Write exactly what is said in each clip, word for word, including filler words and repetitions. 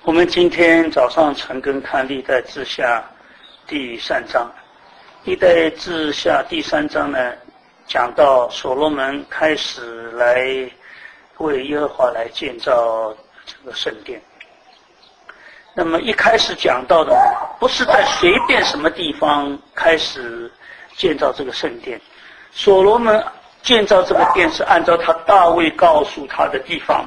我们今天早上晨更看历代志下第三章，历代志下第三章呢，讲到所罗门开始来为耶和华来建造这个圣殿。那么一开始讲到的不是在随便什么地方开始建造这个圣殿，所罗门建造这个殿是按照他大卫告诉他的地方。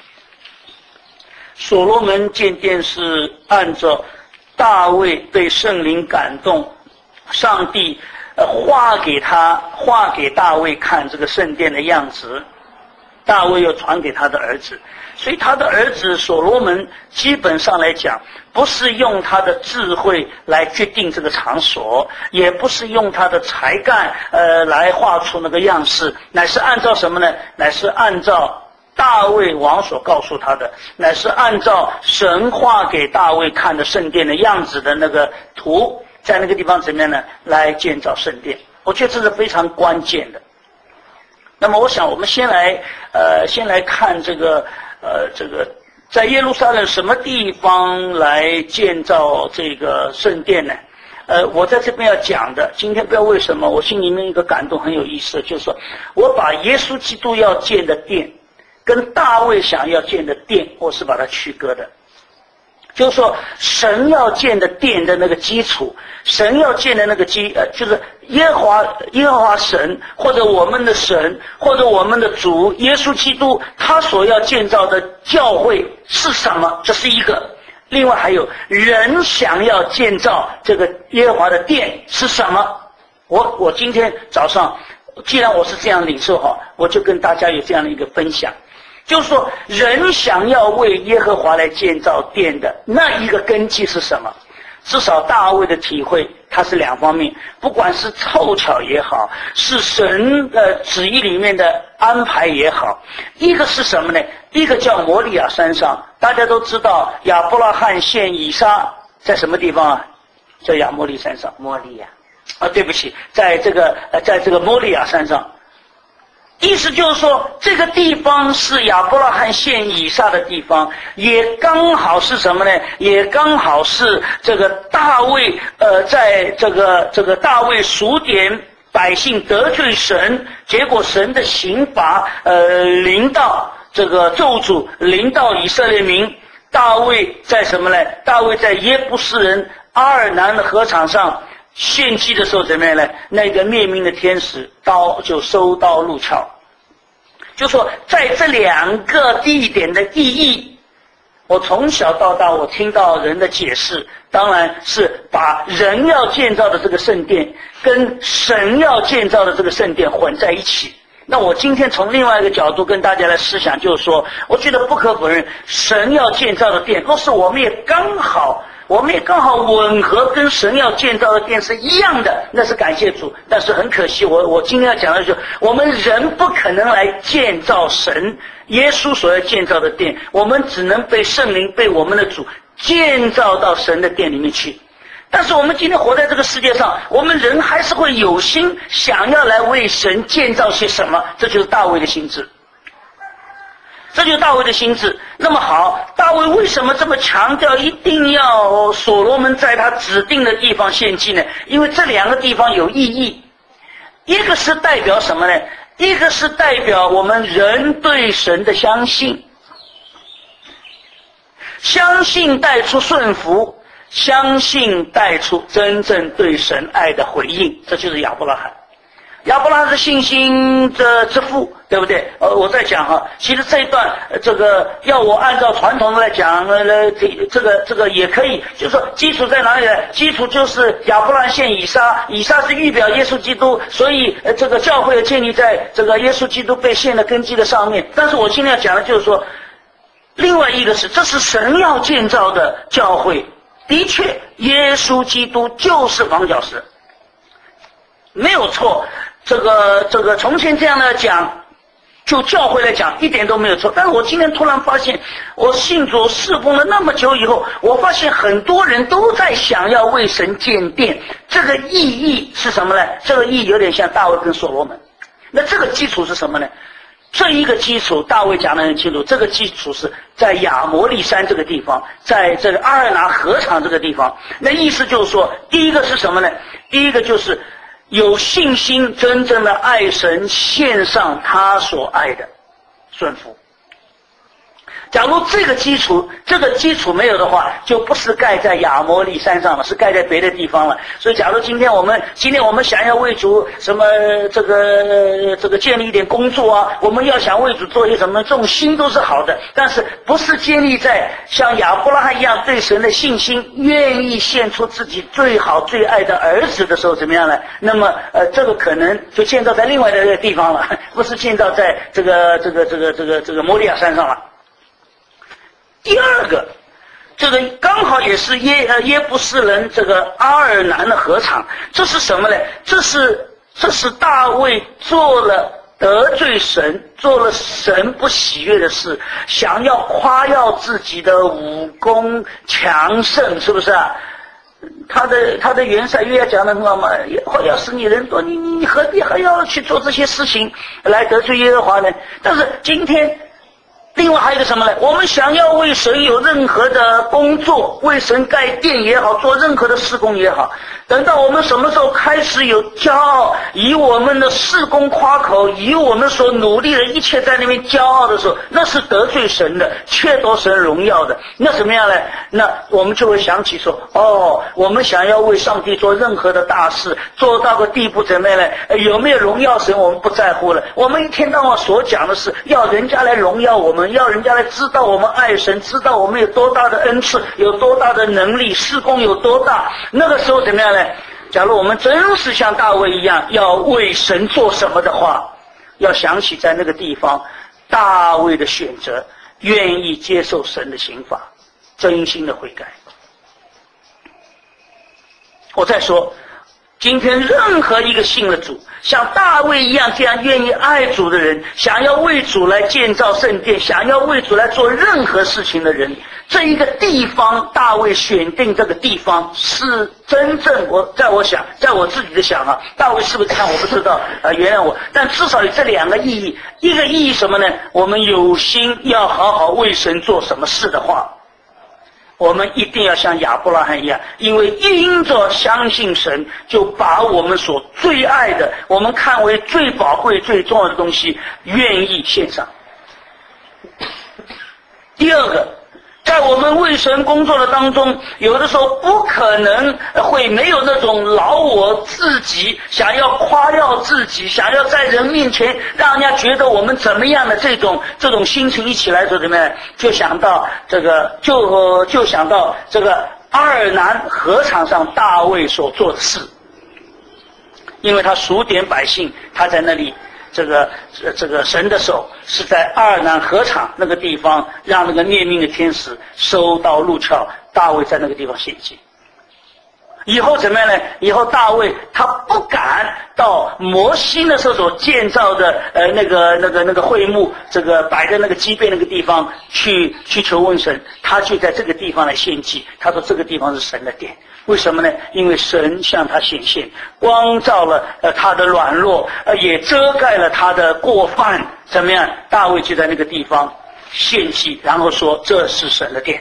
所罗门建殿是按照大卫被圣灵感动，上帝呃画给他画给大卫看这个圣殿的样子，大卫又传给他的儿子，所以他的儿子所罗门基本上来讲，不是用他的智慧来决定这个场所，也不是用他的才干呃来画出那个样式，乃是按照什么呢？乃是按照大卫王所告诉他的，乃是按照神画给大卫看的圣殿的样子的那个图，在那个地方怎么样呢？来建造圣殿。我觉得这是非常关键的。那么我想我们先来呃先来看这个呃这个在耶路撒冷什么地方来建造这个圣殿呢？呃我在这边要讲的，今天不知道为什么我心里面一个感动很有意思，就是说我把耶稣基督要建的殿跟大卫想要建的殿，我是把它区隔的。就是说神要建的殿的那个基础，神要建的那个基呃，就是耶和华耶和华神，或者我们的神，或者我们的主耶稣基督，他所要建造的教会是什么？这是一个。另外还有人想要建造这个耶和华的殿是什么？我我今天早上既然我是这样领受哈，我就跟大家有这样的一个分享。就是说人想要为耶和华来建造殿的那一个根基是什么？至少大卫的体会它是两方面，不管是凑巧也好，是神的旨意里面的安排也好。一个是什么呢？一个叫摩利亚山上，大家都知道亚伯拉罕献以撒在什么地方啊？在亚摩利山上。 摩利亚啊，对不起，在这个呃，在这个摩利亚山上。意思就是说，这个地方是亚伯拉罕献以撒的地方，也刚好是什么呢？也刚好是这个大卫，呃，在这个这个大卫数点百姓得罪神，结果神的刑罚，呃，临到这个咒诅，临到以色列民。大卫在什么呢？大卫在耶布斯人阿尔南的禾场上献祭的时候怎么样呢？那个灭命的天使刀就收刀入鞘。就说在这两个地点的意义，我从小到大我听到人的解释，当然是把人要建造的这个圣殿跟神要建造的这个圣殿混在一起。那我今天从另外一个角度跟大家来思想，就是说我觉得不可否认，神要建造的殿，若是我们也刚好我们也刚好吻合跟神要建造的殿是一样的，那是感谢主。但是很可惜，我我今天要讲的就是，我们人不可能来建造神耶稣所要建造的殿，我们只能被圣灵被我们的主建造到神的殿里面去。但是我们今天活在这个世界上，我们人还是会有心想要来为神建造些什么，这就是大卫的心志。这就是大卫的心志。那么好，大卫为什么这么强调一定要所罗门在他指定的地方献祭呢？因为这两个地方有意义。一个是代表什么呢？一个是代表我们人对神的相信，相信带出顺服，相信带出真正对神爱的回应，这就是亚伯拉罕。亚伯拉罕是信心的之父，对不对？呃，我在讲哈，其实这一段，呃、这个要我按照传统的来讲，呃，这个这个也可以，就是说基础在哪里呢？基础就是亚伯拉罕献以撒，以撒是预表耶稣基督，所以呃，这个教会建立在这个耶稣基督被献的根基的上面。但是我今天要讲的就是说，另外一个是，这是神要建造的教会，的确，耶稣基督就是房角石，没有错。这个这个从前这样来讲，就教会来讲一点都没有错。但是我今天突然发现，我信主侍奉了那么久以后，我发现很多人都在想要为神建殿，这个意义是什么呢？这个意义有点像大卫跟所罗门。那这个基础是什么呢？ 这一个基础，大卫讲得很清楚，这个基础是在亚摩利山这个地方，在这个阿尔拿河场这个地方。那意思就是说，第一个是什么呢？第一个就是有信心，真正的爱神，献上他所爱的，顺服。假如这个基础这个基础没有的话，就不是盖在亚摩利山上了，是盖在别的地方了。所以假如今天我们今天我们想要为主什么这个这个建立一点工作啊，我们要想为主做一些什么，这种心都是好的，但是不是建立在像亚伯拉罕一样对神的信心，愿意献出自己最好最爱的儿子的时候怎么样呢？那么呃这个可能就建造在另外的地方了，不是建造在这个这个这个这个这个摩利亚山上了。第二个，这个刚好也是耶呃耶布斯人这个阿尔南的合场，这是什么呢？这是这是大卫做了得罪神，做了神不喜悦的事，想要夸耀自己的武功强盛，是不是啊？他的他的元帅约亚讲的很好嘛，要使你人多，你你何必还要去做这些事情来得罪耶和华呢？但是今天。另外还有一个什么呢？我们想要为神有任何的工作，为神盖殿也好，做任何的事工也好，等到我们什么时候开始有骄傲，以我们的事工夸口，以我们所努力的一切在那边骄傲的时候，那是得罪神的，窃夺神荣耀的。那怎么样呢？那我们就会想起说，哦，我们想要为上帝做任何的大事，做到个地步怎么样呢？有没有荣耀神我们不在乎了，我们一天到晚所讲的是要人家来荣耀我们，要人家来知道我们爱神，知道我们有多大的恩赐，有多大的能力，事工有多大。那个时候怎么样呢？假如我们真是像大卫一样要为神做什么的话，要想起在那个地方大卫的选择，愿意接受神的刑罚，真心的悔改。我再说，今天任何一个信了主，像大卫一样这样愿意爱主的人，想要为主来建造圣殿，想要为主来做任何事情的人，这一个地方，大卫选定这个地方是真正，我在我想，在我自己的想啊，大卫是不是这样我不知道，呃，原谅我，但至少有这两个意义。一个意义什么呢？我们有心要好好为神做什么事的话，我们一定要像亚伯拉罕一样，因为因着相信神，就把我们所最爱的，我们看为最宝贵最重要的东西愿意献上。第二个，在我们为神工作的当中，有的时候不可能会没有那种劳我自己，想要夸耀自己，想要在人面前让人家觉得我们怎么样的这种这种心情一起来说怎么样，就想到这个就就想到这个阿尔南河场上大卫所做的事，因为他数点百姓，他在那里这个这个神的手是在阿尔南河场那个地方，让那个灭命的天使收到路鞘，大卫在那个地方献祭。以后怎么样呢？以后大卫他不敢到摩西那时候所建造的呃那个那个那个会幕，这个摆在那个基备那个地方去去求问神，他就在这个地方来献祭。他说这个地方是神的殿。为什么呢？因为神向他显现，光照了呃他的软弱，呃也遮盖了他的过犯。怎么样？大卫就在那个地方献祭，然后说这是神的殿。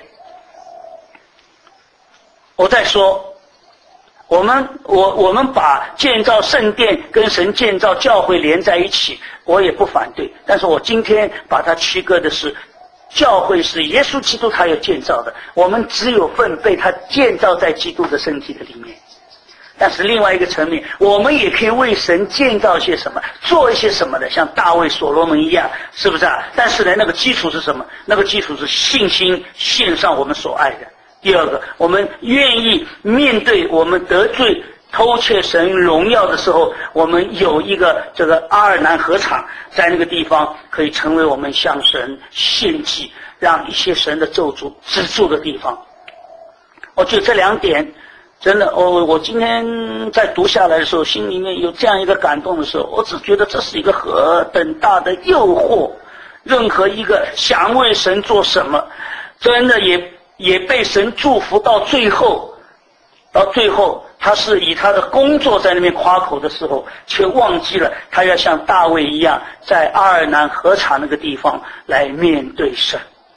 我再说，我们我我们把建造圣殿跟神建造教会连在一起，我也不反对。但是我今天把它区隔的是，教会是耶稣基督他有建造的，我们只有份被他建造在基督的身体的里面。但是另外一个层面，我们也可以为神建造一些什么，做一些什么的，像大卫所罗门一样，是不是啊？但是呢，那个基础是什么？那个基础是信心，献上我们所爱的。第二个，我们愿意面对我们得罪偷窃神荣耀的时候，我们有一个这个阿尔南河场，在那个地方可以成为我们向神献祭，让一些神的咒诅止住的地方。我觉得这两点真的，我我今天在读下来的时候，心里面有这样一个感动的时候，我只觉得这是一个何等大的诱惑。任何一个想为神做什么，真的也也被神祝福到最后，到最后他是以他的工作在那边夸口的时候，却忘记了他要像大卫一样，在阿尔南河场那个地方来面对神。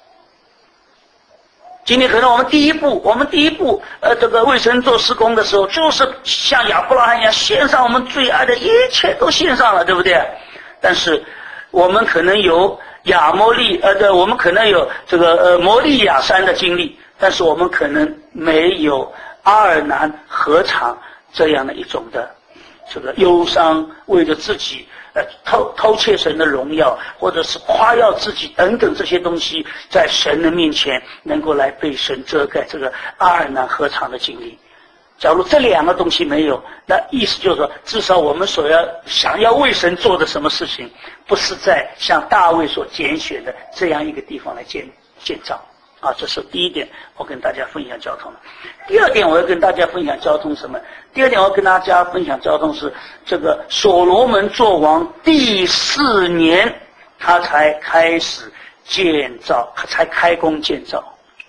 今天可能我们第一步，我们第一步，呃，这个为神做施工的时候，就是像亚伯拉罕一样，献上我们最爱的一切都献上了，对不对？但是我们可能有亚摩利，呃，对，我们可能有这个呃摩利亚山的经历，但是我们可能没有阿尔南河场这样的一种的这个忧伤，为了自己呃偷偷窃神的荣耀，或者是夸耀自己等等这些东西，在神的面前能够来被神遮盖这个阿尔南河场的经历。假如这两个东西没有，那意思就是说，至少我们所要想要为神做的什么事情，不是在像大卫所拣选的这样一个地方来建建造啊。这是第一点，我跟大家分享交通的。第二点，我要跟大家分享交通什么？第二点，我要跟大家分享交通是这个所罗门作王第四年，他才开始建造，才开工建造。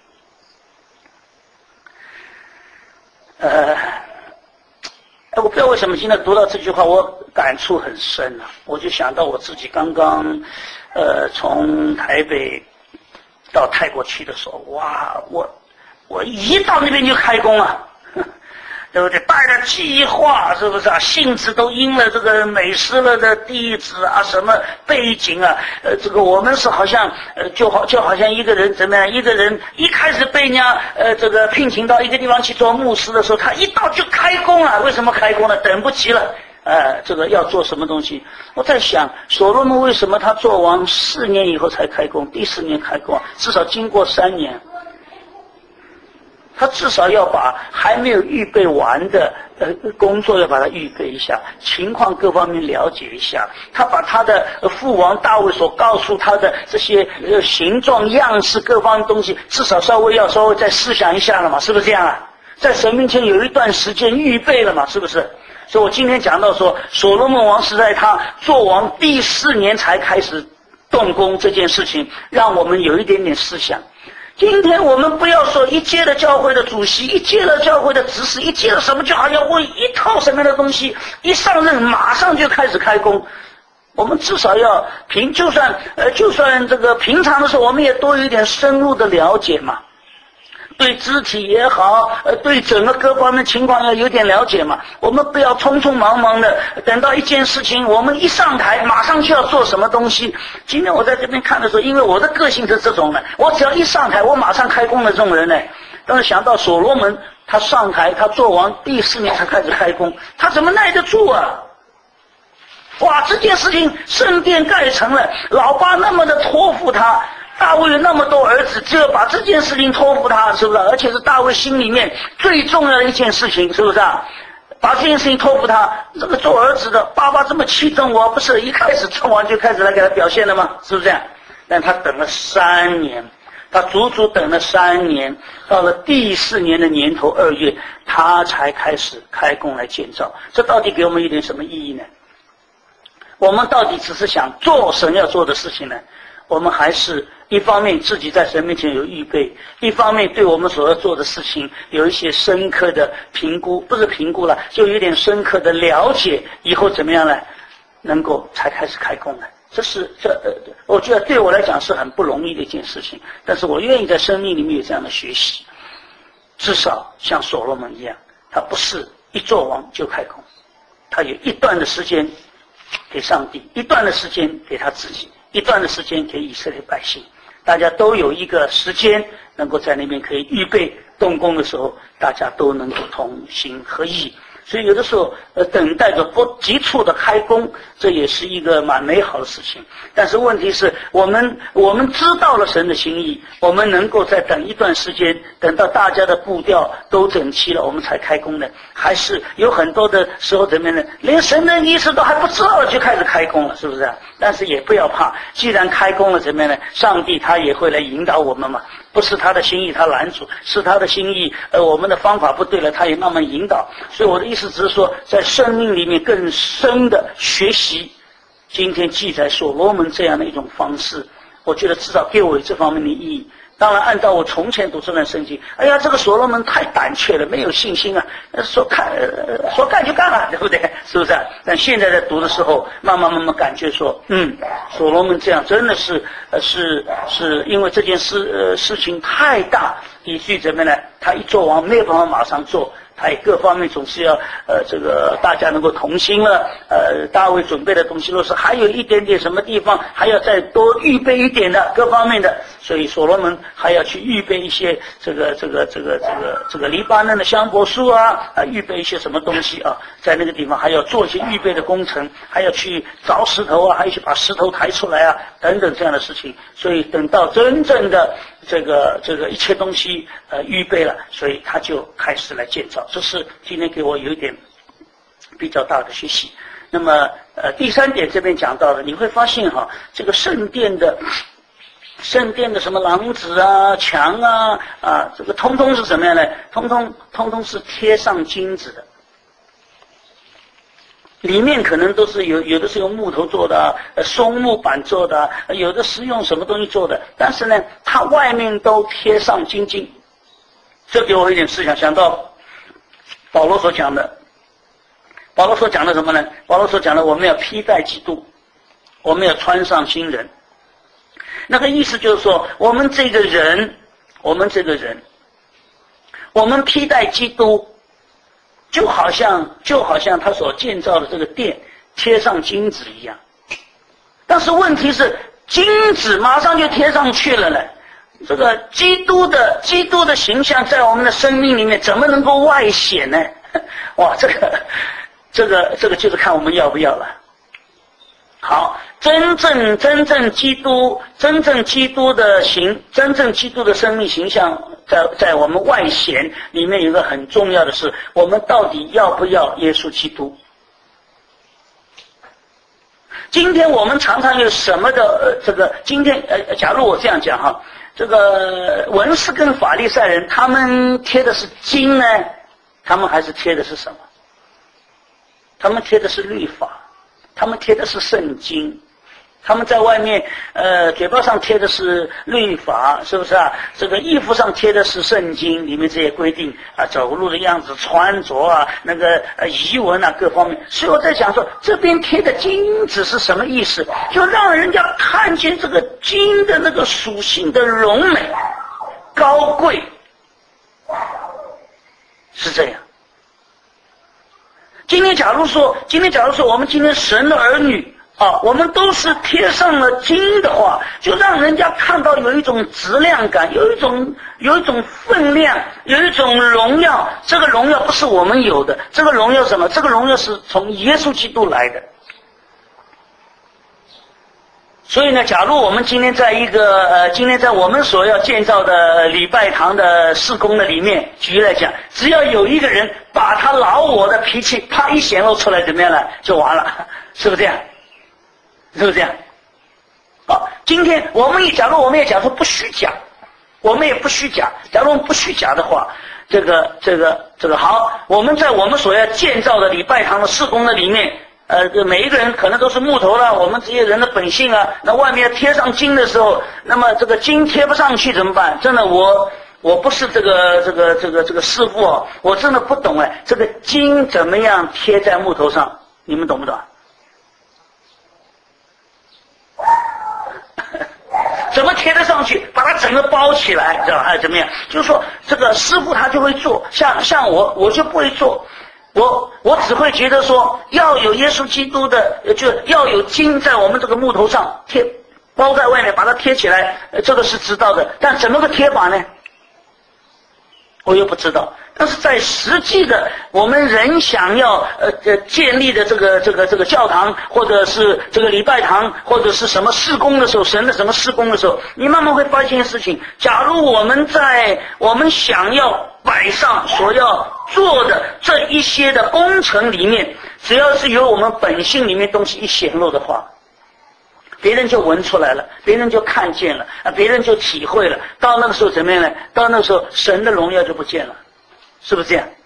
呃，我不知道为什么今天读到这句话，我感触很深啊！我就想到我自己刚刚，呃，从台北到泰国去的时候，哇，我我一到那边就开工啊，对不对？带着计划，是不是啊？性子都应了这个美斯勒的地址啊，什么背景啊？呃，这个我们是好像呃，就好就好像一个人怎么样？一个人一开始被人家呃这个聘请到一个地方去做牧师的时候，他一到就开工了。为什么开工了？等不及了。呃，这个要做什么东西？我在想，所罗门为什么他做完四年以后才开工？第四年开工，至少经过三年。他至少要把还没有预备完的呃工作要把它预备一下，情况各方面了解一下。他把他的父王大卫所告诉他的这些呃形状样式各方面东西，至少稍微要稍微再思想一下了嘛，是不是这样啊？在神面前有一段时间预备了嘛，是不是？所以我今天讲到说，所罗门王是在他做王第四年才开始动工这件事情，让我们有一点点思想。今天我们不要说一届的教会的主席，一届的教会的执事，一届的什么，就好像为一套什么样的东西，一上任马上就开始开工。我们至少要平，就算呃，就算这个平常的时候，我们也多有一点深入的了解嘛。对肢体也好，呃，对整个各方面情况要有点了解嘛。我们不要匆匆忙忙的，等到一件事情，我们一上台，马上就要做什么东西。今天我在这边看的时候，因为我的个性是这种的，我只要一上台，我马上开工的这种人呢。但是想到所罗门，他上台，他做完第四年才开始开工，他怎么耐得住啊？哇，这件事情圣殿盖成了，老爸那么的托付他。大卫有那么多儿子，只有把这件事情托付他，是不是？而且是大卫心里面最重要的一件事情，是不是啊？把这件事情托付他，这个做儿子的爸爸这么器重我，不是一开始做完就开始来给他表现了吗？是不是这样？但他等了三年，他足足等了三年，到了第四年的年头二月，他才开始开工来建造。这到底给我们一点什么意义呢？我们到底只是想做神要做的事情呢？我们还是一方面自己在神面前有预备，一方面对我们所要做的事情有一些深刻的评估，不是评估了，就有点深刻的了解，以后怎么样呢？能够才开始开工呢？这是这呃，我觉得对我来讲是很不容易的一件事情，但是我愿意在生命里面有这样的学习，至少像所罗门一样，他不是一做完就开工，他有一段的时间给上帝，一段的时间给他自己，一段的时间给以色列百姓，大家都有一个时间能够在那边可以预备动工的时候，大家都能够同心合意。所以有的时候呃，等待着不急促的开工，这也是一个蛮美好的事情。但是问题是我们我们知道了神的心意，我们能够再等一段时间，等到大家的步调都整齐了，我们才开工呢？还是有很多的时候怎么样呢？连神的意思都还不知道就开始开工了，是不是啊？但是也不要怕，既然开工了怎么样呢？上帝他也会来引导我们嘛。不是他的心意他拦阻，是他的心意呃，我们的方法不对了，他也慢慢引导。所以我的意思只是说，在生命里面更深的学习今天记载所罗门这样的一种方式，我觉得至少给我有这方面的意义。 当然，按照我从前读这段圣经，哎呀，这个所罗门太胆怯了，没有信心啊，说看说干就干了，对不对？是不是啊？但现在在读的时候，慢慢慢慢感觉说，嗯，所罗门这样真的是，呃，是是因为这件事呃事情太大，以至于怎么呢？他一做完没有办法马上做。他也各方面总是要呃这个大家能够同心了，呃大卫准备的东西若是还有一点点什么地方还要再多预备一点的各方面的，所以所罗门还要去预备一些这个这个这个这个这个黎巴嫩的香柏树啊，啊预备一些什么东西啊，在那个地方还要做一些预备的工程，还要去凿石头啊，还要去把石头抬出来啊等等这样的事情，所以等到真正的这个这个一切东西呃预备了，所以他就开始来建造。这是今天给我有一点比较大的学习。那么呃第三点这边讲到的，你会发现哈，这个圣殿的圣殿的什么廊子啊、墙啊啊，这个通通是什么样呢？通通通通是贴上金子的。里面可能都是有，有的是用木头做的啊，呃，松木板做的啊，有的是用什么东西做的，但是呢，它外面都贴上金金。这给我一点思想，想到保罗所讲的，保罗所讲的什么呢？保罗所讲的，我们要披戴基督，我们要穿上新人。那个意思就是说，我们这个人，我们这个人，我们披戴基督。就好像就好像他所建造的这个殿贴上金子一样，但是问题是金子马上就贴上去了呢。这个基督的基督的形象在我们的生命里面怎么能够外显呢？哇，这个这个这个就是看我们要不要了。好，真正真正基督真正基督的形真正基督的生命形象在在我们外显里面有一个很重要的是，我们到底要不要耶稣基督？今天我们常常有什么的呃这个今天呃假如我这样讲哈，这个文士跟法利赛人他们贴的是经呢，他们还是贴的是什么？他们贴的是律法。他们贴的是圣经，他们在外面呃嘴巴上贴的是律法，是不是啊？这个衣服上贴的是圣经里面这些规定啊，走路的样子、穿着啊，那个呃仪文啊各方面。所以我在想说，这边贴的金子是什么意思？就让人家看见这个金的那个属性的荣美、高贵，是这样。今天假如说，今天假如说我们今天神的儿女啊，我们都是贴上了金的话，就让人家看到有一种质量感，有一种有一种分量，有一种荣耀。这个荣耀不是我们有的，这个荣耀是什么？这个荣耀是从耶稣基督来的。所以呢，假如我们今天在一个呃，今天在我们所要建造的礼拜堂的事工的里面，举例来讲，只要有一个人把他老我的脾气啪一显露出来，怎么样了？就完了，是不是这样？是不是这样？好，今天我们也假如我们也讲说不虚假，我们也不虚假。假如我们不虚假的话，这个这个这个好，我们在我们所要建造的礼拜堂的事工的里面。呃，每一个人可能都是木头了，我们这些人的本性啊，那外面贴上金的时候，那么这个金贴不上去怎么办？真的，我我不是这个这个这个这个师傅哦，我真的不懂哎，这个金怎么样贴在木头上？你们懂不懂？怎么贴得上去？把它整个包起来，知道吧？哎，怎么样？就是说，这个师傅他就会做，像像我，我就不会做。我我只会觉得说，要有耶稣基督的，就要有金在我们这个木头上贴，包在外面，把它贴起来，这个是知道的。但怎么个贴法呢？我又不知道。但是在实际的我们人想要呃呃建立的这个这个这个教堂，或者是这个礼拜堂，或者是什么事工的时候，神的什么事工的时候，你慢慢会发现一件事情：假如我们在我们想要摆上所要做的这一些的工程里面，只要是有我们本性里面东西一显露的话，别人就闻出来了，别人就看见了啊，别人就体会了。到那个时候怎么样呢？到那个时候神的荣耀就不见了，是不是这样？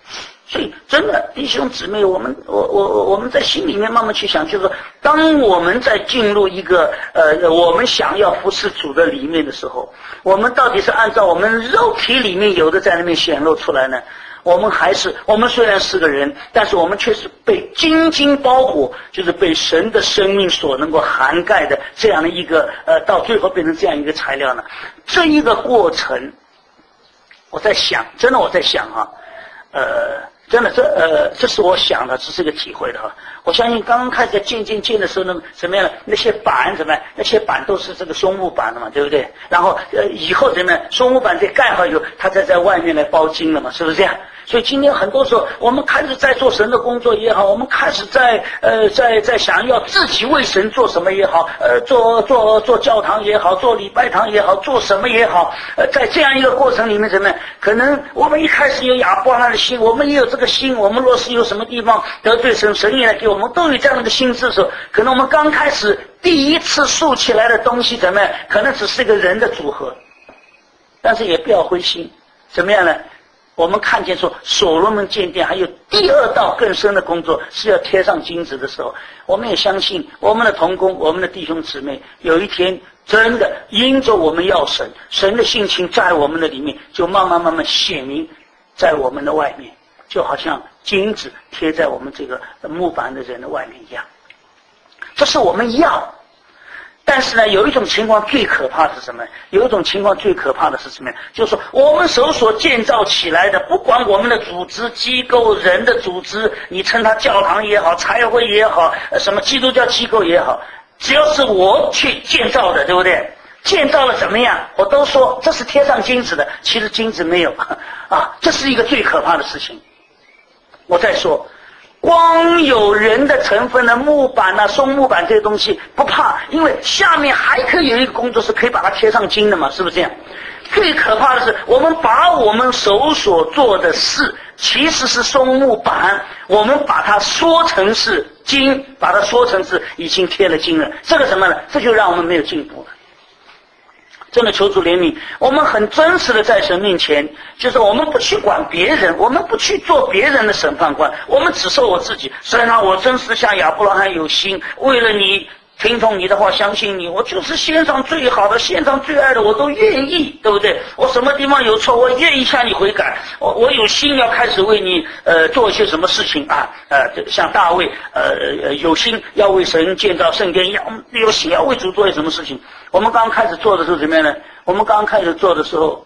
所以真的弟兄姊妹，我们我我我们在心里面慢慢去想，就是说，当我们在进入一个呃我们想要服侍主的里面的时候，我们到底是按照我们肉体里面有的在那边显露出来呢？我们还是我们虽然是个人，但是我们却是被精金包裹，就是被神的生命所能够涵盖的这样的一个呃，到最后变成这样一个材料呢？这一个过程，我在想，真的我在想啊，呃。真的，这呃，这是我想的，这是个体会的哈。我相信刚刚开始渐渐渐的时候呢，怎么样呢？那些板怎么样？那些板都是这个松木板的嘛，对不对？然后呃，以后怎么样？松木板再盖好以后，它再在外面来包金了嘛，是不是这样？所以今天很多时候，我们开始在做神的工作也好，我们开始在呃在在想要自己为神做什么也好，呃，做做做教堂也好，做礼拜堂也好，做什么也好，呃，在这样一个过程里面，怎么样？可能我们一开始有亚伯拉罕的心，我们也有这个心，我们若是有什么地方得罪神，神也来给我们，都有这样的心智的时候，可能我们刚开始第一次竖起来的东西怎么样？可能只是一个人的组合，但是也不要灰心，怎么样呢？我们看见说所罗门建殿还有第二道更深的工作是要贴上金子的时候，我们也相信我们的同工，我们的弟兄姊妹，有一天真的因着我们要神，神的性情在我们的里面就慢慢慢慢显明在我们的外面，就好像金子贴在我们这个木板的人的外面一样。这是我们要。但是呢，有一种情况最可怕的是什么？有一种情况最可怕的是什么？就是说，我们手所建造起来的，不管我们的组织机构、人的组织，你称它教堂也好、财会也好、什么基督教机构也好，只要是我去建造的，对不对？建造了怎么样？我都说这是贴上金子的，其实金子没有啊，这是一个最可怕的事情。我再说。光有人的成分的木板啊、松木板这些东西不怕，因为下面还可以有一个工作是可以把它贴上金的嘛，是不是这样？最可怕的是我们把我们手所做的事其实是松木板，我们把它说成是金，把它说成是已经贴了金了，这个什么呢？这就让我们没有进步了。真的求主怜悯，我们很真实的在神面前，就是我们不去管别人，我们不去做别人的审判官，我们只受我自己。神啊，我真是像亚伯拉罕有心，为了你听从你的话，相信你，我就是献上最好的，献上最爱的，我都愿意，对不对？我什么地方有错，我愿意向你悔改，我我有心要开始为你呃做一些什么事情啊，呃，像大卫呃有心要为神建造圣殿一样，有心要为主做些什么事情。我们刚开始做的时候怎么样呢？我们刚开始做的时候，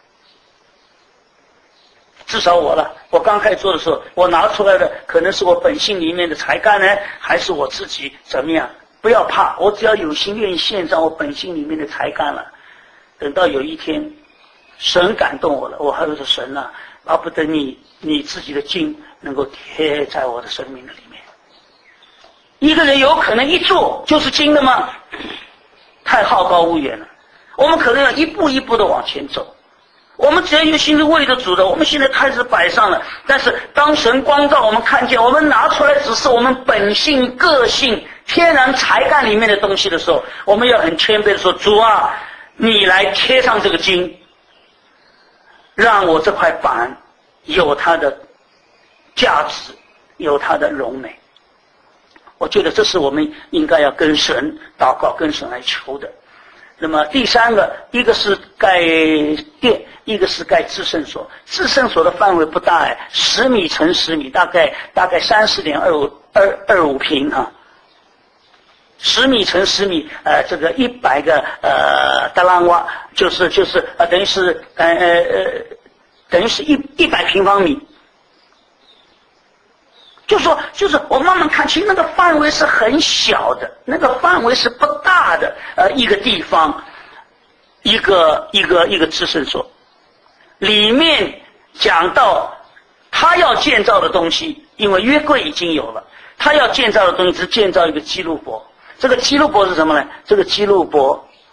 至少我了，我刚开始做的时候，我拿出来的可能是我本性里面的才干呢，还是我自己怎么样？不要怕，我只要有心愿意献上我本性里面的才干了。等到有一天，神感动我了，我还会说神啊，巴不得你你自己的金能够贴在我的生命的里面。一个人有可能一做就是金的吗？太好高骛远了。我们可能要一步一步的往前走。我们只要有心是为着主的，我们现在开始摆上了。但是当神光照我们看见，我们拿出来只是我们本性、个性、天然才干里面的东西的时候，我们要很谦卑的说：主啊，你来贴上这个金，让我这块板有它的价值，有它的荣美。我觉得这是我们应该要跟神祷告，跟神来求的。那么第三个，一个是盖殿，一个是盖至圣所。至圣所的范围不大哎，十米乘十米，大概大概三十点二五二二五平啊。十米乘十米，呃，这个一百个呃达拉瓦，就是就是呃等于是呃呃呃，等于是一一百平方米。就是说，就是我慢慢看，其实那个范围是很小的，那个范围是不大的，呃，一个地方，一个一个一个至圣所，里面讲到他要建造的东西，因为约柜已经有了，他要建造的东西是建造一个基路伯。这个基路伯是什么呢？这个基路伯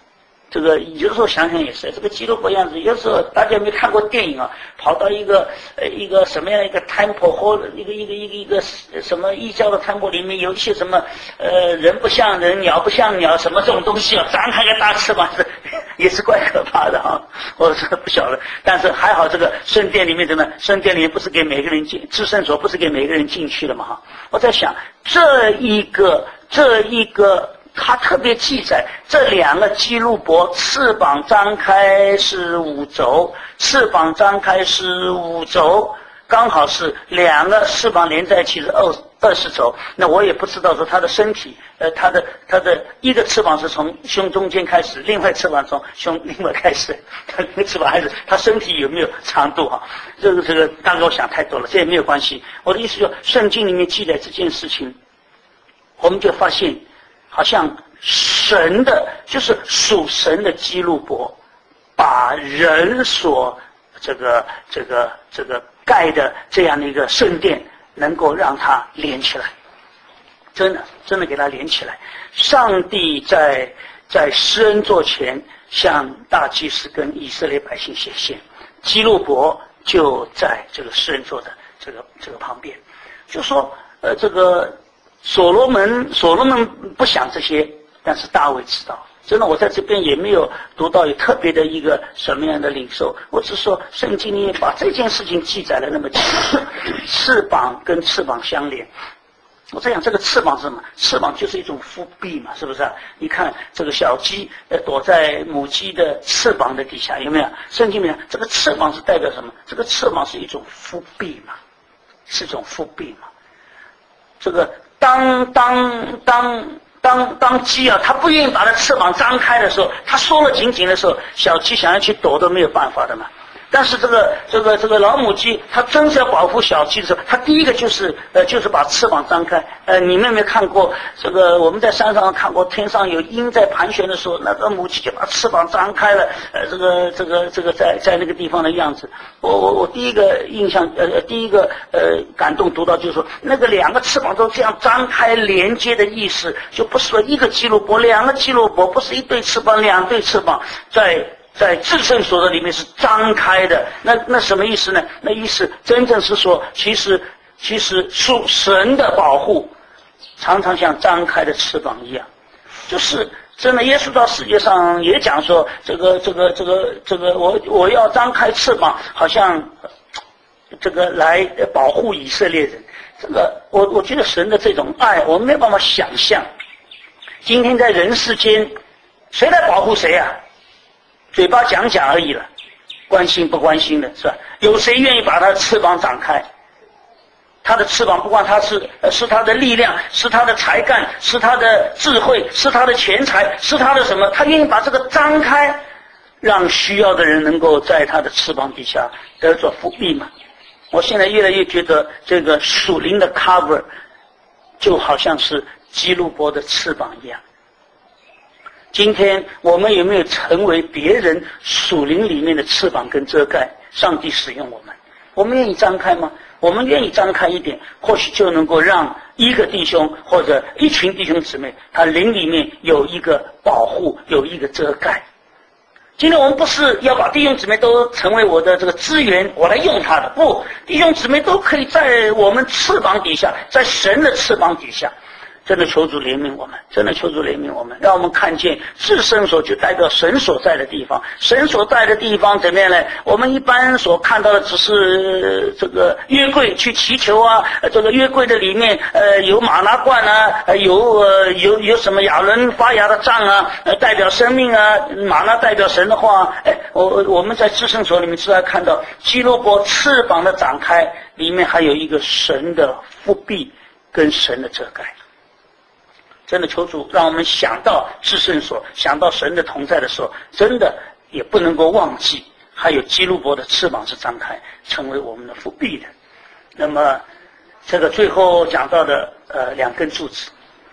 这个有时候想想也是，这个基督伯样子，有时候大家有没有看过电影啊？跑到一个呃一个什么样的一个 temple 或一个一个一个一个什么异教的 temple 里面有一些什么呃人不像人，鸟不像鸟，什么这种东西啊，张开个大翅膀是也是怪可怕的啊！我这不晓得，但是还好这个圣殿里面怎么？圣殿里面不是给每个人进，至圣所不是给每个人进去的嘛哈？我在想这一个这一个。他特别记载这两个基路伯翅膀张开是五轴，翅膀张开是五轴，刚好是两个翅膀连在一起是二二十轴。那我也不知道说他的身体，呃，他的他的一个翅膀是从胸中间开始，另外翅膀从胸另外开始，他那个翅膀还是他身体有没有长度哈？这个这个刚刚我想太多了，这也没有关系。我的意思说，圣经里面记载这件事情，我们就发现。好像神的，就是属神的基路伯，把人所这个这个这个盖的这样的一个圣殿，能够让它连起来，真的真的给它连起来。上帝在在施恩座前向大祭司跟以色列百姓显现，基路伯就在这个施恩座的这个这个旁边，就说呃这个。所罗门，所罗门不想这些，但是大卫知道。真的，我在这边也没有读到有特别的一个什么样的领受，我只说圣经里把这件事情记载了那么清楚，翅膀跟翅膀相连。我在想，这个翅膀是什么？翅膀就是一种复辟嘛，是不是啊？你看这个小鸡，呃，躲在母鸡的翅膀的底下，有没有？圣经里面这个翅膀是代表什么？这个翅膀是一种复辟嘛，是一种复辟嘛。这个。当当当当当鸡啊，它不愿意把它翅膀张开的时候，它缩了紧紧的时候，小鸡想要去躲都没有办法的嘛。但是这个这个这个老母鸡，它真是要保护小鸡的时候，它第一个就是呃就是把翅膀张开。呃，你们有没有看过这个？我们在山上看过，天上有鹰在盘旋的时候，那个母鸡就把翅膀张开了。呃，这个这个这个在在那个地方的样子，我我我第一个印象呃第一个呃感动读到就是说，那个两个翅膀都这样张开连接的意思，就不是说一个基路伯，两个基路伯，不是一对翅膀，两对翅膀在。在至圣所的里面是张开的，那那什么意思呢？那意思真正是说，其实其实属神的保护，常常像张开的翅膀一样，就是真的。耶稣到世界上也讲说，这个这个这个这个，我我要张开翅膀，好像这个来保护以色列人。这个我我觉得神的这种爱，我们没有办法想象。今天在人世间，谁来保护谁啊？嘴巴讲讲而已了，关心不关心的是吧？有谁愿意把他的翅膀展开？他的翅膀不管他是是他的力量，是他的才干，是他的智慧，是他的钱财，是他的什么？他愿意把这个张开，让需要的人能够在他的翅膀底下得着福利嘛。我现在越来越觉得这个属灵的 cover 就好像是基路伯的翅膀一样。今天我们有没有成为别人属灵里面的翅膀跟遮盖？上帝使用我们，我们愿意张开吗？我们愿意张开一点，或许就能够让一个弟兄或者一群弟兄姊妹，他灵里面有一个保护，有一个遮盖。今天我们不是要把弟兄姊妹都成为我的这个资源，我来用他的，不，弟兄姊妹都可以在我们翅膀底下，在神的翅膀底下。真的求主怜悯我们，真的求主怜悯我们，让我们看见至圣所就代表神所在的地方，神所在的地方怎么样呢？我们一般所看到的只是这个约柜去祈求啊，这个约柜的里面呃有玛拿罐啊，有呃有有什么亚伦发芽的杖啊，呃代表生命啊，玛拿代表神的话，哎，我我们在至圣所里面只要看到基路伯翅膀的展开，里面还有一个神的复辟跟神的遮盖。真的求主让我们想到至圣所，想到神的同在的时候，真的也不能够忘记还有基路伯的翅膀是张开，成为我们的复辟的。那么这个最后讲到的呃两根柱子，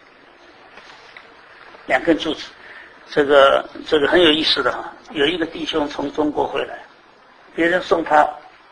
两根柱子，这个这个很有意思的哈。有一个弟兄从中国回来，别人送他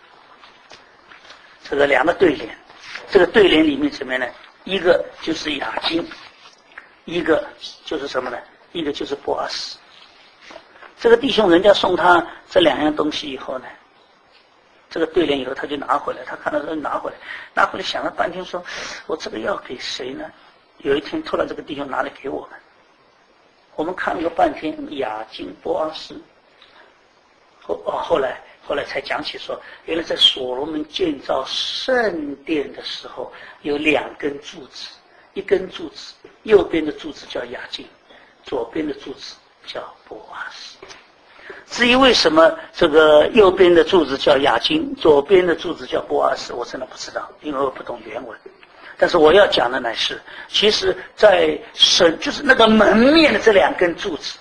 这个两个对联，这个对联里面怎么样呢？一个就是雅金，一个就是什么呢？一个就是波阿斯。 这个弟兄人家送他这两样东西以后呢，这个对联以后他就拿回来，他看到说拿回来，拿回来想了半天说，我这个要给谁呢？有一天突然这个弟兄拿来给我们，我们看了个半天，雅金波阿斯，后哦后来后来才讲起说，原来在所罗门建造圣殿的时候，有两根柱子，一根柱子右边的柱子叫雅金，左边的柱子叫波阿斯。至于为什么这个右边的柱子叫雅金，左边的柱子叫波阿斯，我真的不知道，因为我不懂原文。但是我要讲的乃是，其实在神就是那个门面的这两根柱子，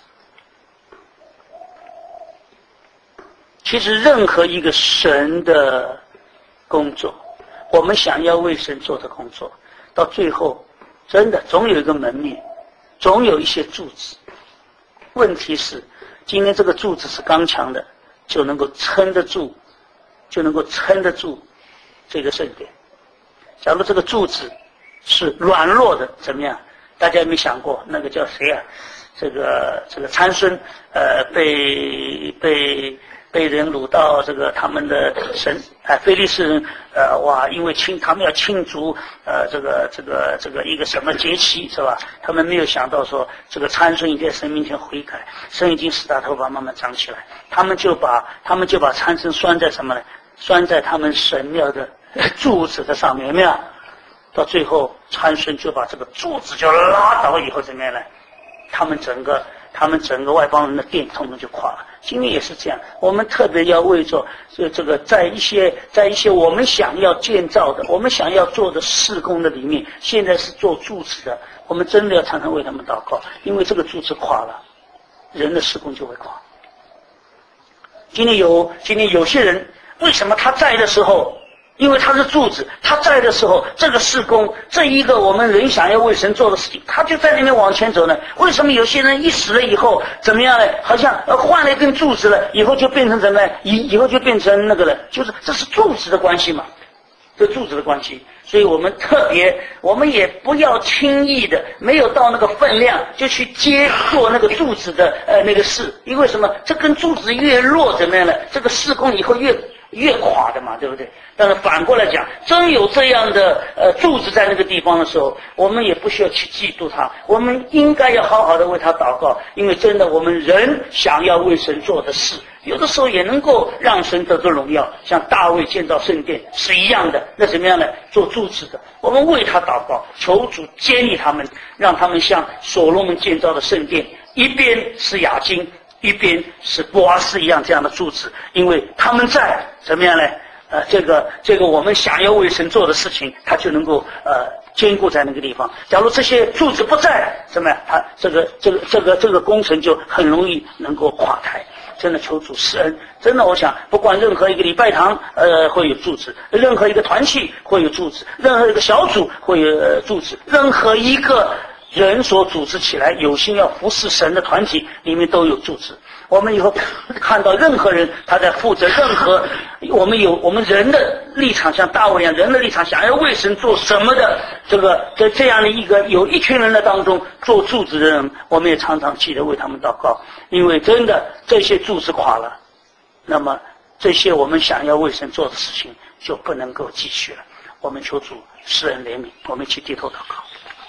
其实任何一个神的工作，我们想要为神做的工作，到最后真的总有一个门面，总有一些柱子。问题是今天这个柱子是刚强的，就能够撑得住，就能够撑得住这个圣殿。假如这个柱子是软弱的，怎么样？大家有没有想过那个叫谁啊？这个这个参孙，呃，被被被人掳到这个他们的神啊，非利士人，呃，哇，因为庆他们要庆祝呃这个这个这个一个什么节期是吧？他们没有想到说这个参孙已经在神面前悔改，神已经使他头发慢慢长起来，他们就把他们就把参孙拴在什么呢？拴在他们神庙的柱子的上面，有没有？到最后参孙就把这个柱子就拉倒以后怎么样呢？他们整个他们整个外邦人的殿统统就垮了。今天也是这样，我们特别要为着这这个在一些在一些我们想要建造的我们想要做的事工的里面，现在是做柱子的，我们真的要常常为他们祷告，因为这个柱子垮了，人的事工就会垮。今天有今天有些人为什么他在的时候，因为他是柱子，他在的时候，这个事工，这一个我们人想要为神做的事情，他就在那边往前走呢。为什么有些人一死了以后怎么样呢？好像呃换了一根柱子了，以后就变成什么？以以后就变成那个了，就是这是柱子的关系嘛，这柱子的关系。所以我们特别，我们也不要轻易的，没有到那个分量就去接做那个柱子的呃那个事，因为什么？这根柱子越弱怎么样呢？这个事工以后越越垮的嘛，对不对？但是反过来讲，真有这样的呃柱子在那个地方的时候，我们也不需要去嫉妒他，我们应该要好好的为他祷告，因为真的我们人想要为神做的事，有的时候也能够让神得着荣耀，像大卫建造圣殿是一样的。那怎么样呢？做柱子的，我们为他祷告，求主建立他们，让他们像所罗门建造的圣殿，一边是雅金，一边是波阿斯一样这样的柱子，因为他们在怎么样呢？呃，这个这个我们想要为神做的事情，他就能够呃坚固在那个地方。假如这些柱子不在，怎么样？他这个这个这个这个工程就很容易能够垮台。真的求主施恩，真的我想，不管任何一个礼拜堂，呃，会有柱子；任何一个团契会有柱子；任何一个小组会有、呃、柱子；任何一个人所组织起来有心要服侍神的团体里面都有柱子。我们以后看到任何人他在负责任何我们有我们人的立场，像大卫一样人的立场，想要为神做什么的这个在这样的一个有一群人的当中做柱子的人，我们也常常记得为他们祷告，因为真的这些柱子垮了，那么这些我们想要为神做的事情就不能够继续了。我们求主施恩怜悯，我们一起低头祷告。